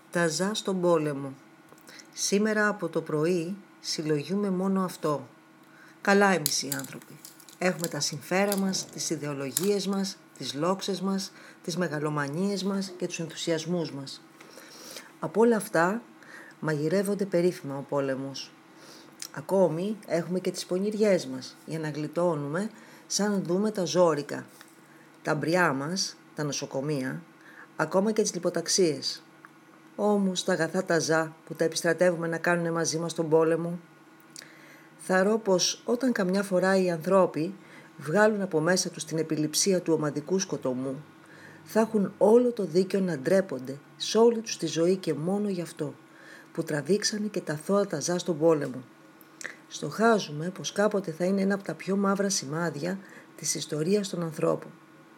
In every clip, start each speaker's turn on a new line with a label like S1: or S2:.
S1: Τα ζά στον πόλεμο. Σήμερα από το πρωί συλλογιούμε μόνο αυτό. Καλά εμείς οι άνθρωποι. Έχουμε τα συμφέρα μας, τις ιδεολογίες μας, τις λόξες μας, τις μεγαλομανίες μας και τους ενθουσιασμούς μας. Από όλα αυτά μαγειρεύονται περίφημα ο πόλεμος. Ακόμη έχουμε και τις πονηριές μας για να γλιτώνουμε σαν να δούμε τα ζόρικα, τα μπριά μας, τα νοσοκομεία, ακόμα και τις λιποταξίες. Όμως τα αγαθά τα ζά που τα επιστρατεύουμε να κάνουν μαζί μας τον πόλεμο. Θαρώ πως όταν καμιά φορά οι ανθρώποι βγάλουν από μέσα τους την επιληψία του ομαδικού σκοτωμού, θα έχουν όλο το δίκιο να ντρέπονται σε όλη τους τη ζωή και μόνο γι' αυτό, που τραβήξανε και τα αθώα τα ζά στον πόλεμο. Στοχάζουμε πως κάποτε θα είναι ένα από τα πιο μαύρα σημάδια της ιστορίας των ανθρώπων.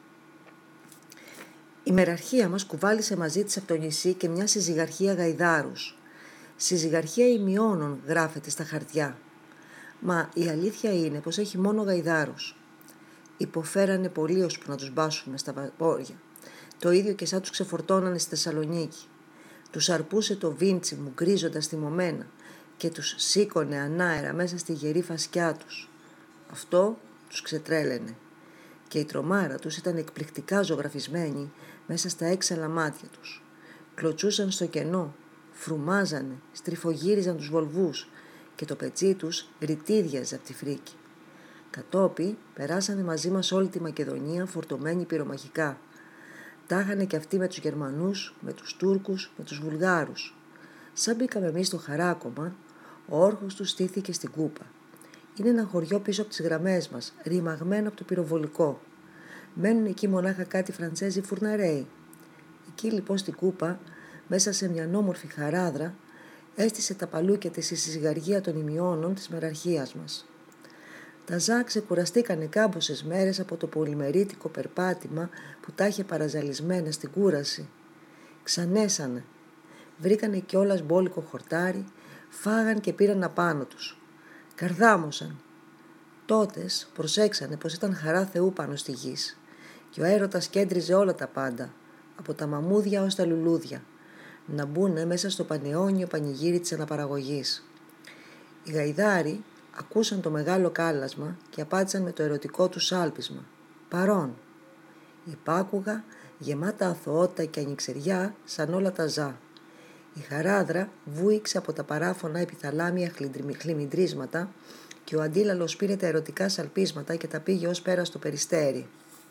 S1: Η μεραρχία μας κουβάλισε μαζί της από το νησί και μια συζυγαρχία γαϊδάρους. Συζυγαρχία ημιώνων γράφεται στα χαρτιά. Μα η αλήθεια είναι πως έχει μόνο γαϊδάρους. Υποφέρανε πολύ ώσπου να τους μπάσουμε στα βαπόρια. Το ίδιο και σαν τους ξεφορτώνανε στη Θεσσαλονίκη. Τους αρπούσε το βίντσι μου γκρίζοντας θυμωμένα και τους σήκωνε ανάερα μέσα στη γερή φασκιά τους. Αυτό τους ξετρέλαινε. Και η τρομάρα τους ήταν εκπληκτικά ζωγραφισμένη μέσα στα έξαλα μάτια τους. Κλωτσούσαν στο κενό, φρουμάζανε, στριφογύριζαν τους βολβούς και το πετσί τους ρητίδιαζε από τη φρίκη. Κατόπι περάσανε μαζί μας όλη τη Μακεδονία φορτωμένοι πυρομαχικά. Τα είχανε και αυτοί με τους Γερμανούς, με τους Τούρκους, με τους Βουλγάρους. Σαν μπήκαμε εμείς στο χαράκωμα, ο όρχος τους στήθηκε στην Κούπα. Είναι ένα χωριό πίσω από τις γραμμές μας, ρημαγμένο από το πυροβολικό. Μένουν εκεί μονάχα κάτι Φραντσέζοι φουρναρέοι. Εκεί λοιπόν στην Κούπα, μέσα σε μια όμορφη χαράδρα, έστησε τα παλούκια της η συζυγαργία των ημιώνων της μεραρχίας μας. Τα ζά ξεκουραστήκανε κάμποσες μέρες από το πολυμερίτικο περπάτημα που τα είχε παραζαλισμένα στην κούραση. Ξανέσανε. Βρήκανε κιόλας μπόλικο χορτάρι, φάγαν και πήραν απάνω τους. Καρδάμωσαν. Τότες προσέξανε πως ήταν χαρά Θεού πάνω στη γης και ο έρωτας κέντριζε όλα τα πάντα, από τα μαμούδια ως τα λουλούδια, να μπουνε μέσα στο παναιώνιο πανηγύρι της αναπαραγωγής. Οι γαϊδάροι ακούσαν το μεγάλο κάλασμα και απάντησαν με το ερωτικό του σάλπισμα. Παρών. Υπάκουγα, γεμάτα αθωότητα και ανιξεριά σαν όλα τα ζά. Η χαράδρα βούηξε από τα παράφωνα επιθαλάμια χλιμιντρίσματα και ο αντίλαλος πήρε τα ερωτικά σαλπίσματα και τα πήγε ως πέρα στο περιστέρι.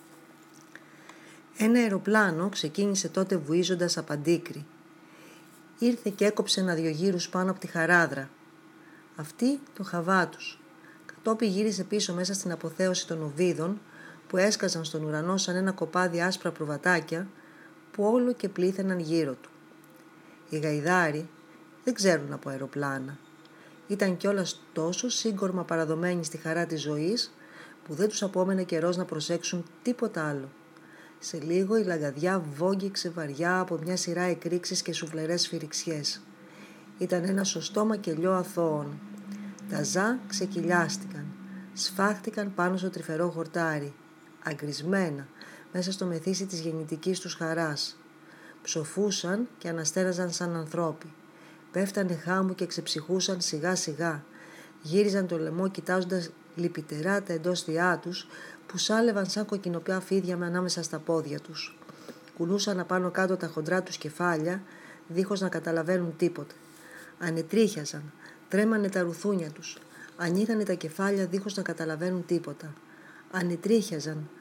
S1: Ένα αεροπλάνο ξεκίνησε τότε βουίζοντας απαντίκρι. Ήρθε και έκοψε ένα-δυο γύρους πάνω από τη χαράδρα. Αυτή το χαβά τους. Κατόπι γύρισε πίσω μέσα στην αποθέωση των οβίδων που έσκαζαν στον ουρανό σαν ένα κοπάδι άσπρα προβατάκια που όλο και πλήθαιναν γύρω του. Οι γαϊδάροι δεν ξέρουν από αεροπλάνα. Ήταν κιόλας τόσο σύγκορμα παραδομένοι στη χαρά της ζωής που δεν τους απόμενε καιρός να προσέξουν τίποτα άλλο. Σε λίγο η λαγκαδιά βόγγιξε βαριά από μια σειρά εκρήξεις και σουφλερές σφυριξιές. Ήταν ένα σωστό μακελιό αθώων. Τα ζά ξεκυλιάστηκαν, σφάχτηκαν πάνω στο τρυφερό χορτάρι, αγκρισμένα μέσα στο μεθύσι της γεννητικής τους χαράς. Ψοφούσαν και αναστέραζαν σαν ανθρώποι. Πέφτανε χάμου και ξεψυχούσαν σιγά σιγά. Γύριζαν το λαιμό κοιτάζοντας λυπητερά τα εντόστια τους που σάλευαν σαν κοκκινοπιά φίδια με ανάμεσα στα πόδια τους. Κουνούσαν απάνω κάτω τα χοντρά τους κεφάλια δίχως να καταλαβαίνουν τίποτα. Ανετρίχιαζαν, τρέμανε τα ρουθούνια τους. Ανοίγανε τα κεφάλια δίχως να καταλαβαίνουν τίποτα. Ανετρίχιαζαν,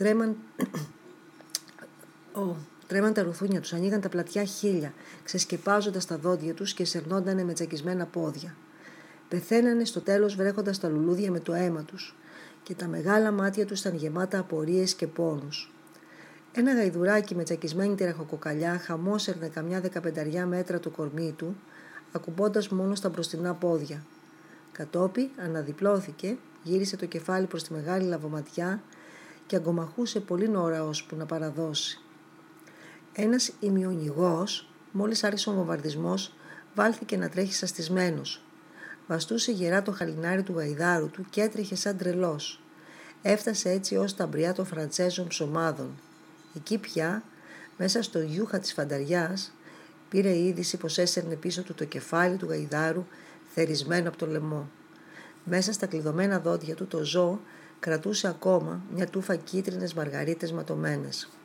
S1: τρέμαν τα ρουθούνια τους, ανοίγαν τα πλατιά χείλια, ξεσκεπάζοντας τα δόντια τους και σερνόντανε με τσακισμένα πόδια. Πεθαίνανε στο τέλος βρέχοντας τα λουλούδια με το αίμα τους και τα μεγάλα μάτια τους ήταν γεμάτα απορίες και πόνους. Ένα γαϊδουράκι με τσακισμένη τεραχοκοκαλιά χαμόσερνε καμιά 15 μέτρα το κορμί του, ακουμπώντας μόνο στα μπροστινά πόδια. Κατόπι αναδιπλώθηκε, γύρισε το κεφάλι προς τη μεγάλη λαβοματιά και αγκομαχούσε πολύ ώρα ώσπου να παραδώσει. Ένας ημιονηγός, μόλις άρχισε ο βομβαρδισμός, βάλθηκε να τρέχει σαστισμένος. Βαστούσε γερά το χαλινάρι του γαϊδάρου του και έτρεχε σαν τρελός. Έφτασε έτσι ως τα μπριά των Φραντσέζων ψωμάδων. Εκεί πια, μέσα στο γιούχα της φανταριάς, Πήρε είδηση πως έσαιρνε πίσω του το κεφάλι του γαϊδάρου θερισμένο από το λαιμό. Μέσα στα κλειδωμένα δόντια του το ζώο κρατούσε ακόμα μια τούφα κίτρινες μαργαρίτες ματωμένες.